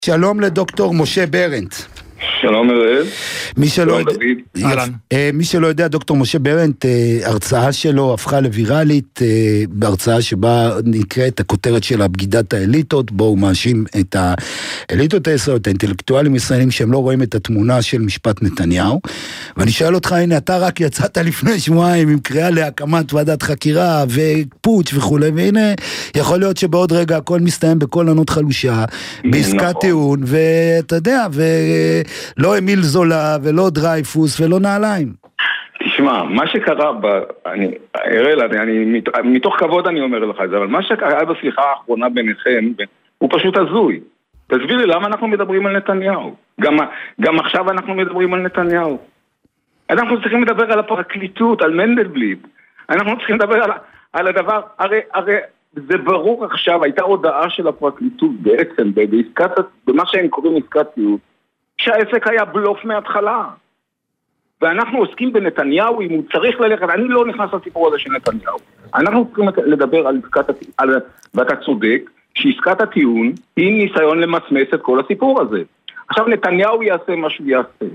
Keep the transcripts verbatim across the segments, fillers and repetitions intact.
שלום לדוקטור משה ברנט. שלום אראל. מי שלא יודע, אהלן. מי שלא יודע, דוקטור משה ברנט, הרצאה שלו הפכה לוויראלית, בהרצאה שבה נקראת הכותרת של בגידת האליטות, בו הוא מאשים את האליטות הישראליות, האינטלקטואלים הישראלים שהם לא רואים את התמונה של משפט נתניהו. ואני שואל אותך, הנה אתה רק יצאת לפני שבועיים עם קריאה להקמת ועדת חקירה ופוטש וכו', והנה יכול להיות שבעוד רגע הכל מסתיים בכל ענות חלושה, בעסקת טיעון, ואתה יודע, ו... לא אמיל זולה ולא דרייפוס ולא נעליים. תשמע, מה שקרה ב... אני, אראל, אני, אני, מתוך כבוד אני אומר לך את זה, אבל מה שקרה בשיחה האחרונה ביניכם, הוא פשוט הזוי. תסביר לי למה אנחנו מדברים על נתניהו. גם, גם עכשיו אנחנו מדברים על נתניהו. אנחנו צריכים לדבר על הפרקליטות, על מנדלבליט. אנחנו צריכים לדבר על, על הדבר, הרי, הרי זה ברור עכשיו, הייתה הודעה של הפרקליטות בעצם, בעסקת, במה שהם קוראים עסקת טיעון, שהעסק היה בלוף מההתחלה. ואנחנו עוסקים בנתניהו, אם הוא צריך ללכת, אני לא נכנס לסיפור הזה של נתניהו. אנחנו צריכים לדבר על עסקת הטיעון, ואתה צודק, שעסקת הטיעון היא ניסיון למסמס את כל הסיפור הזה. עכשיו נתניהו יעשה מה שהוא יעשה.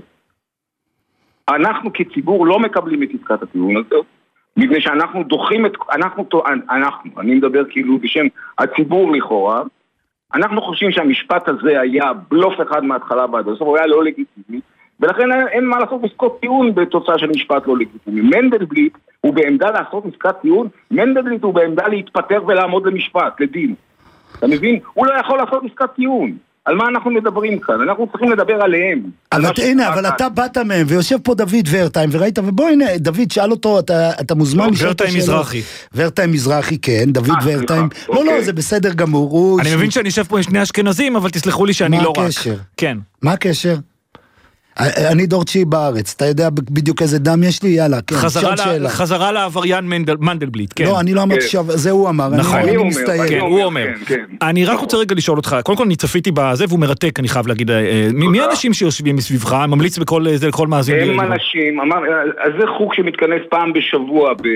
אנחנו כציבור לא מקבלים את עסקת הטיעון הזה, מפני שאנחנו דוחים את, אנחנו, אנחנו, אני מדבר כאילו בשם הציבור לכאורה, אנחנו חושבים שהמשפט הזה היה בלוף אחד מההתחלה ועד הסוף, הוא היה לא לגיטימי, ולכן אין מה לעשות עסקות טיעון בתוצאה של משפט לא לגיטימי. מנדלבליט הוא בעמדה לעשות עסקת טיעון, מנדלבליט הוא בעמדה להתפטר ולעמוד למשפט, לדין. אתה מבין? הוא לא יכול לעשות עסקת טיעון. על מה אנחנו מדברים כאן? אנחנו צריכים לדבר עליהם. אבל הנה, אבל אתה באת מהם, ויושב פה דוד ורטיים, וראית, ובוא הנה, דוד, שאל אותו, אתה מוזמן לשאול את השאלות. ורטיים מזרחי. ורטיים מזרחי, כן, דוד ורטיים. לא, לא, זה בסדר גמור. אני מבין שאני יושב פה עם שני אשכנזים, אבל תסלחו לי שאני לא רק. מה הקשר? כן. מה הקשר? אני דור תשיעי בארץ, אתה יודע בדיוק איזה דם יש לי, יאללה, כן, חזרה לעבריין מנדלבליט, כן. לא, אני לא אמרתי שזה הוא אמר, אני מסתייג. כן, הוא אומר. אני רק רוצה רגע לשאול אותך, קודם כל אני צפיתי בזה, והוא מרתק, אני חייב להגיד, מי האנשים שיושבים מסביבך, ממליץ בכל מאזין? הם אנשים, זה חוג שמתכנס פעם בשבוע ב...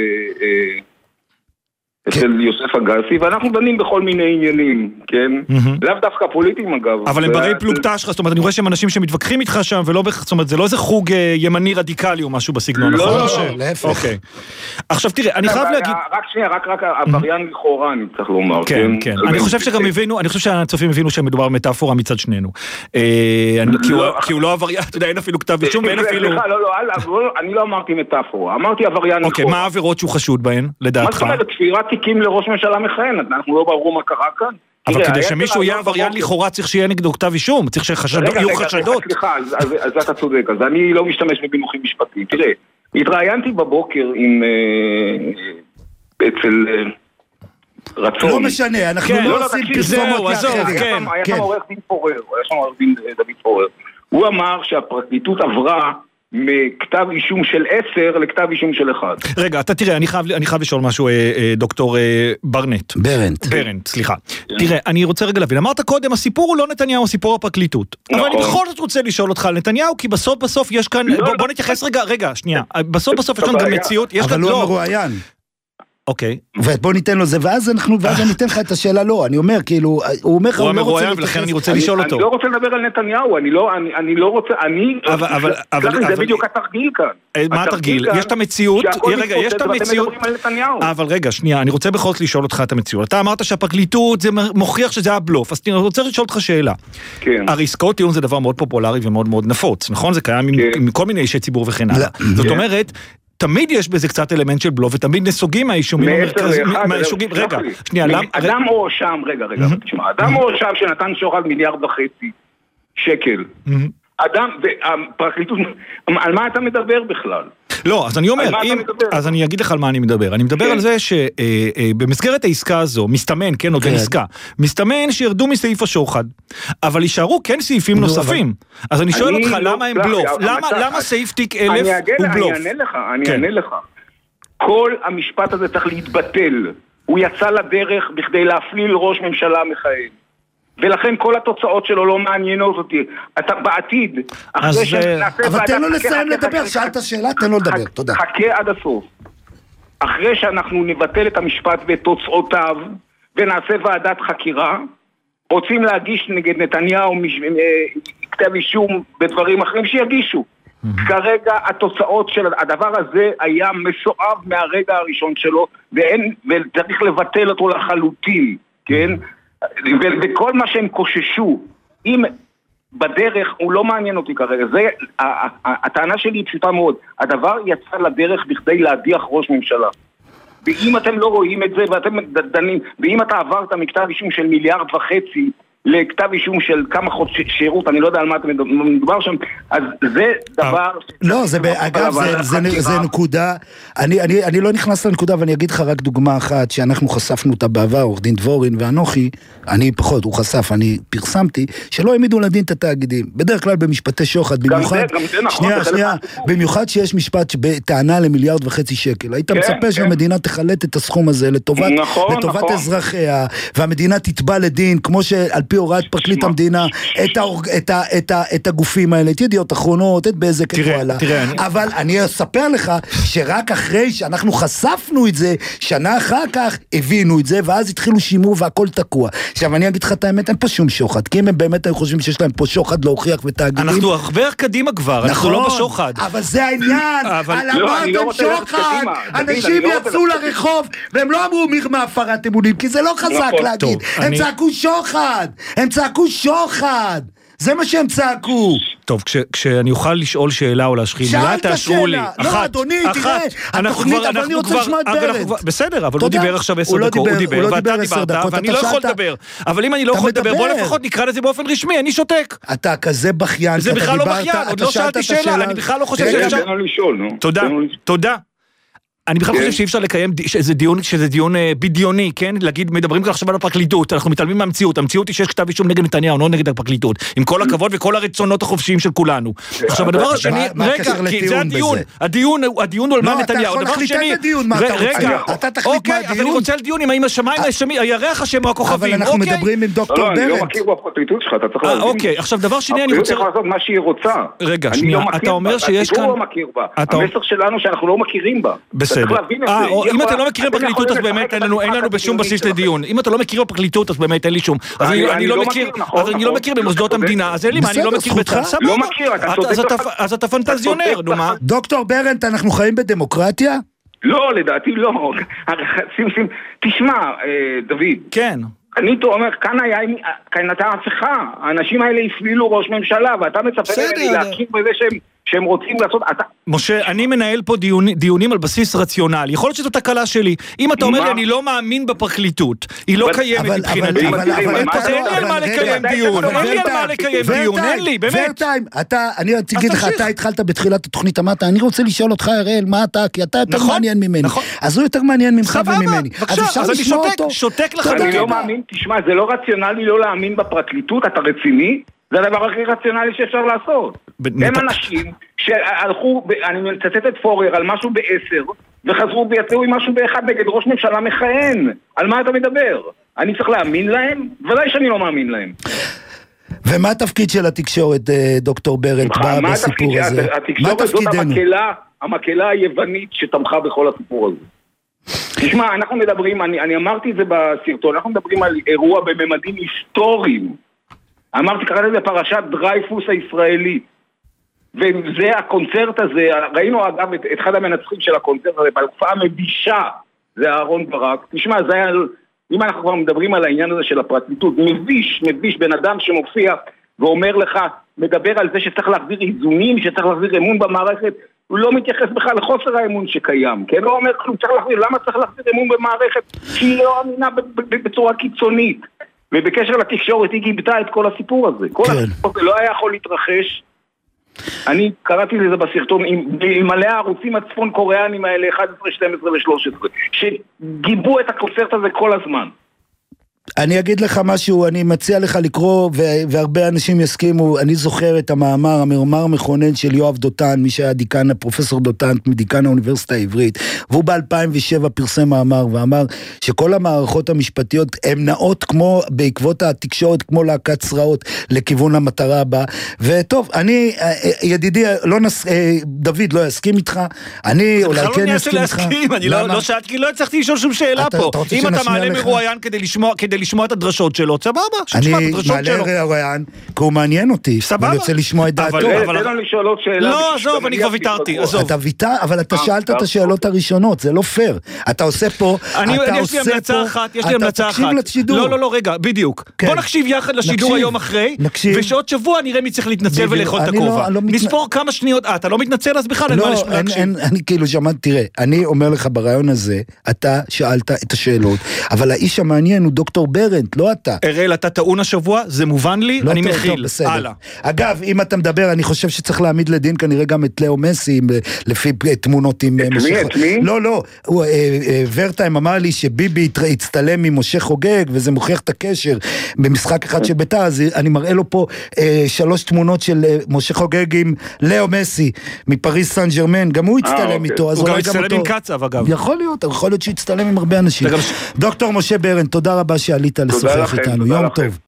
אצל יוסף אגסי, ואנחנו דנים בכל מיני עניינים, כן? לאו דווקא פוליטיים אגב. אבל הם ברי פלוגתא שלך, זאת אומרת, אני רואה שהם אנשים שמתווכחים איתך שם, ולא, זאת אומרת, זה לא איזה חוג ימני רדיקלי או משהו בסגנון, נכון? לא, לא, להפך. אוקיי. עכשיו תראה, אני חייב להגיד... רק שנייה, רק עבריין לכאורה, אני צריך לומר. כן, כן. אני חושב שגם הבינו, אני חושב שהצופים הבינו שמדובר במטאפורה מצד שנינו. כי הוא לא עבריין, אתה יודע, אין אפילו כתב אישום, ואין אפילו... סליחה, לא, לא, אני לא אמרתי מטאפורה, אמרתי עבריין לכאורה. אוקיי, מה העבירות שהוא חשוד בהן, לדעתך? תיקים לראש ממשלה מכהן, אנחנו לא ברור מה קרה כאן. אבל כדי שמישהו יהיה עבריין לכאורה צריך שיהיה נגדו כתב אישום, צריך שיהיו חשדות. סליחה, אז אתה צודק, אז אני לא משתמש בבינוחים משפטיים. תראה, התראיינתי בבוקר עם אצל רצון. לא משנה, אנחנו לא עושים פרסומות לאחרים. היה שם עורך דין פורר, היה שם עורך דין דוד פורר. הוא אמר שהפרקליטות עברה מכתב אישום של עשר לכתב אישום של אחד. רגע, אתה תראה, אני חייב, אני חייב לשאול משהו, דוקטור ברנט. ברנט. ברנט, סליחה. תראה, אני רוצה רגע להבין, אמרת קודם, הסיפור הוא לא נתניהו, הסיפור הפרקליטות. אבל אני בכל זאת רוצה לשאול אותך על נתניהו, כי בסוף בסוף יש כאן, בוא נתייחס רגע, רגע, שנייה, בסוף בסוף יש כאן גם מציאות, אבל הוא המרואיין. אוקיי. ובוא ניתן לו זה, ואז אנחנו, ואז אני אתן לך את השאלה לא, אני אומר, כאילו, הוא אומר, הוא המרואיין, ולכן אני רוצה לשאול אותו. אני לא רוצה לדבר על נתניהו, אני לא, אני לא רוצה, אני, אבל, זה בדיוק התרגיל כאן. מה התרגיל? יש את המציאות, רגע, יש את המציאות, אבל רגע, שנייה, אני רוצה בכל זאת לשאול אותך את המציאות. אתה אמרת שהפרקליטות, זה מוכיח שזה היה בלוף, אז אני רוצה לשאול אותך שאלה. כן. הרי עסקאות טיעון זה דבר מאוד פופולרי ומאוד מאוד נפוץ, נכון? זה קיים עם כל מיני אישי ציבור וכן הלאה. זאת אומרת, תמיד יש בזה קצת אלמנט של בלוף, ותמיד נסוגים מהאישומים המרכזיים, מהאישומים, רגע, שנייה, למה... אדם או שם, רגע, רגע, תשמע, אדם או שם שנתן שוחד מיליארד וחצי שקל, אדם, הפרקליטות, על מה אתה מדבר בכלל? לא, אז אני אומר, אז אני אגיד לך על מה אני מדבר. אני מדבר על זה שבמסגרת העסקה הזו, מסתמן, כן, עוד אין עסקה, מסתמן שירדו מסעיף השוחד, אבל יישארו כן סעיפים נוספים. אז אני שואל אותך, למה הם בלוף? למה סעיף תיק אלף הוא בלוף? אני אענה לך, אני אענה לך. כל המשפט הזה צריך להתבטל. הוא יצא לדרך בכדי להפליל ראש ממשלה מכהן. ולכן כל התוצאות שלו לא מעניינות אותי. אתה בעתיד, אחרי שנעשה... אבל תן לו לסיים לדבר, שאלת שאלה, תן לו לדבר, תודה. חכה עד הסוף. אחרי שאנחנו נבטל את המשפט ואת תוצאותיו, ונעשה ועדת חקירה, רוצים להגיש נגד נתניהו כתב אישום בדברים אחרים שיגישו. כרגע התוצאות של הדבר הזה היה מסועב מהרגע הראשון שלו, ואין, וצריך לבטל אותו לחלוטין, כן? וכל מה שהם קוששו, אם בדרך, הוא לא מעניין אותי כרגע, זה, הטענה שלי היא פשוטה מאוד, הדבר יצא לדרך בכדי להדיח ראש ממשלה. ואם אתם לא רואים את זה, ואתם דנים, ואם אתה עברת מכתב אישום של מיליארד וחצי, לכתב אישום של כמה חודשי שירות, אני לא יודע על מה אתם מדובר שם, אז זה דבר... לא, זה, אגב, זה נקודה, אני לא נכנס לנקודה, ואני אגיד לך רק דוגמה אחת, שאנחנו חשפנו אותה בעבר, עורך דין דבורין ואנוכי, אני פחות, הוא חשף, אני פרסמתי, שלא העמידו לדין את התאגידים, בדרך כלל במשפטי שוחד, במיוחד, שנייה, שנייה, במיוחד שיש משפט בטענה למיליארד וחצי שקל, היית מצפה שהמדינה תחלט את הסכום הזה לטובת אזרחיה, והמדינה תתבע לדין, כמו שעל פי הוראת פרקליט המדינה, את הגופים האלה, את ידיעות אחרונות, את בזק, את וואלה. אבל אני אספר לך שרק אחרי שאנחנו חשפנו את זה, שנה אחר כך הבינו את זה, ואז התחילו שימור והכל תקוע. עכשיו אני אגיד לך את האמת, אין פה שום שוחד, כי אם הם באמת היו חושבים שיש להם פה שוחד להוכיח ותאגידים. אנחנו הרבה קדימה כבר, אנחנו לא בשוחד. אבל זה העניין, על אמרתם שוחד, אנשים יצאו לרחוב, והם לא אמרו מרמה הפרת אמונים, כי זה לא חזק להגיד, הם צעקו שוחד. הם צעקו שוחד, זה מה שהם צעקו. טוב, כשאני אוכל לשאול שאלה או להשחיל, מילה תאשרו לי. לא, אדוני, תראה, התוכנית, אבל אני רוצה לשמוע את ברנט. בסדר, אבל הוא דיבר עכשיו עשר דקות, הוא דיבר, ואתה דיברת, ואני לא יכול לדבר. אבל אם אני לא יכול לדבר, בוא לפחות נקרא לזה באופן רשמי, אני שותק. אתה כזה בכיין, זה בכלל לא בכיין, עוד לא שאלתי שאלה, אני בכלל לא חושב שאפשר. תודה, תודה. אני בכלל חושב שאי אפשר לקיים שזה דיון, שזה דיון בדיוני, כן? להגיד, מדברים עכשיו על הפרקליטות, אנחנו מתעלמים מהמציאות, המציאות היא שיש כתב אישום נגד נתניהו, לא נגד הפרקליטות, עם כל הכבוד וכל הרצונות החופשיים של כולנו. עכשיו, הדבר השני, רגע, כי זה הדיון, הדיון, הדיון הוא על מה נתניהו, הדבר השני, רגע, אוקיי, אז אני רוצה לדיון עם האם השמיים, הירח השם או הכוכבים, אבל אנחנו מדברים עם דוקטור ברנט. לא, אני לא מכיר בפרקליטות שלך, אתה צריך להבין. אוקיי, עכשיו, דבר שני, אני רוצה... מה שהיא רוצה. רגע, שנייה, אתה אומר שיש כאן... המסר שלנו שאנחנו לא מכירים בה. בסדר. אם אתה לא מכיר בפרקליטות אז באמת אין לנו בשום בסיס לדיון. אם אתה לא מכיר בפרקליטות אז באמת אין לי שום. אז אני לא מכיר במוסדות המדינה, אז אין לי מה, אני לא מכיר בצד. לא מכיר, אתה צודק. אז אתה פנטזיונר, נו מה? דוקטור ברנט, אנחנו חיים בדמוקרטיה? לא, לדעתי לא. תשמע, דוד. כן. אני אומר, כאן היה, כאן הייתה הפכה. האנשים האלה הפלילו ראש ממשלה, ואתה מצפה ממני להכיר בזה שהם... שהם רוצים לעשות... משה, אני מנהל פה דיונים על בסיס רציונל. יכול להיות שזו תקלה שלי. אם אתה אומר לי, אני לא מאמין בפרקליטות, היא לא קיימת מבחינתי. אז אין לי על מה לקיים דיון. אין לי על מה לקיים דיון. אין לי, באמת. ורטיים, אתה, אני אגיד לך, אתה התחלת בתחילת התוכנית, אמרת, אני רוצה לשאול אותך, הראל, מה אתה? כי אתה יותר מעניין ממני. אז הוא יותר מעניין ממך וממני. אז אני שותק, שותק לך. אני לא מאמין, תשמע, זה לא רציונלי לא להאמין בפרקליטות, אתה רציני? זה הדבר הכי רציונלי שאפשר לעשות. הם אנשים שהלכו, אני מצטט את פורר, על משהו בעשר, וחזרו ויצאו עם משהו באחד נגד ראש ממשלה מכהן. על מה אתה מדבר? אני צריך להאמין להם? ודאי שאני לא מאמין להם. ומה התפקיד של התקשורת, דוקטור ברנט, בסיפור הזה? התקשורת זאת המקהלה, המקהלה היוונית שתמכה בכל הסיפור הזה. תשמע, אנחנו מדברים, אני, אני אמרתי את זה בסרטון, אנחנו מדברים על אירוע בממדים היסטוריים. אמרתי, קראתי לזה פרשת דרייפוס הישראלית. וזה הקונצרט הזה, ראינו אגב את, את אחד המנצחים של הקונצרט הזה, בהופעה מבישה, זה אהרון ברק. תשמע, זה היה, אם אנחנו כבר מדברים על העניין הזה של הפרקליטות, מביש, מביש בן אדם שמופיע ואומר לך, מדבר על זה שצריך להחזיר איזונים, שצריך להחזיר אמון במערכת, הוא לא מתייחס בכלל לחוסר האמון שקיים, כן? הוא אומר, צריך להחזיר, למה צריך להחזיר אמון במערכת? שהיא לא אמינה בצורה קיצונית. ובקשר לתקשורת היא גיבתה את כל הסיפור הזה. כל כן. הסיפור הזה לא היה יכול להתרחש. אני קראתי לזה בסרטון, עם, עם מלא הערוצים הצפון קוריאנים האלה, אחד עשרה, שתים עשרה ו-שלוש עשרה, שגיבו את הקונצרט הזה כל הזמן. אני אגיד לך משהו, אני מציע לך לקרוא, והרבה אנשים יסכימו, אני זוכר את המאמר, המאמר המכונן של יואב דותן, מי שהיה דיקן, הפרופסור דותן, מדיקן האוניברסיטה העברית, והוא ב-אלפיים ושבע פרסם מאמר, ואמר שכל המערכות המשפטיות הן נעות כמו, בעקבות התקשורת, כמו להקת צרעות, לכיוון המטרה הבאה, וטוב, אני, ידידי, לא נס... דוד לא יסכים איתך, אני אולי כן יסכים איתך. אני לא שאלתי, לא הצלחתי לשאול שום שאלה פה. אם אתה מעלה מרואיין כדי לשמוע, כדי לשמוע את הדרשות שלו, סבבה, שתשמע את הדרשות שלו. אני מעלה רעיון, כי הוא מעניין אותי, סבבה. אני רוצה לשמוע את דעתו. לא, עזוב, אני כבר ויתרתי, עזוב. אתה ויתר, אבל אתה שאלת את השאלות הראשונות, זה לא פייר. אתה עושה פה, אתה יש לי המלצה אחת, יש לי המלצה אחת. לא, לא, לא, רגע, בדיוק. בוא נקשיב יחד לשידור היום אחרי, ושעוד שבוע נראה מי צריך להתנצל ולאכול את הכובע. נספור כמה שניות, אתה לא מתנצל אז בכלל, לא, אני כאילו שמעת, תראה, אני אומר לך ברעיון הזה, אתה שאלת את השאלות, אבל האיש המעניין הוא דוקטור ברנט, לא אתה. אראל, אתה טעון השבוע, זה מובן לי, אני מכיל. הלאה. אגב, אם אתה מדבר, אני חושב שצריך להעמיד לדין כנראה גם את לאו מסי, לפי תמונות עם... את מי? את מי? לא, לא, ורטיים אמר לי שביבי הצטלם עם משה חוגג, וזה מוכיח את הקשר במשחק אחד של בית"ר, אז אני מראה לו פה שלוש תמונות של משה חוגג עם לאו מסי, מפריז סן ג'רמן, גם הוא הצטלם איתו. הוא גם הצטלם עם קצב, אגב. יכול להיות, יכול להיות שהצטלם עם הרבה אנשים. דוקטור משה ברנט, תודה רבה שעלית לשוחח איתנו, יום טוב.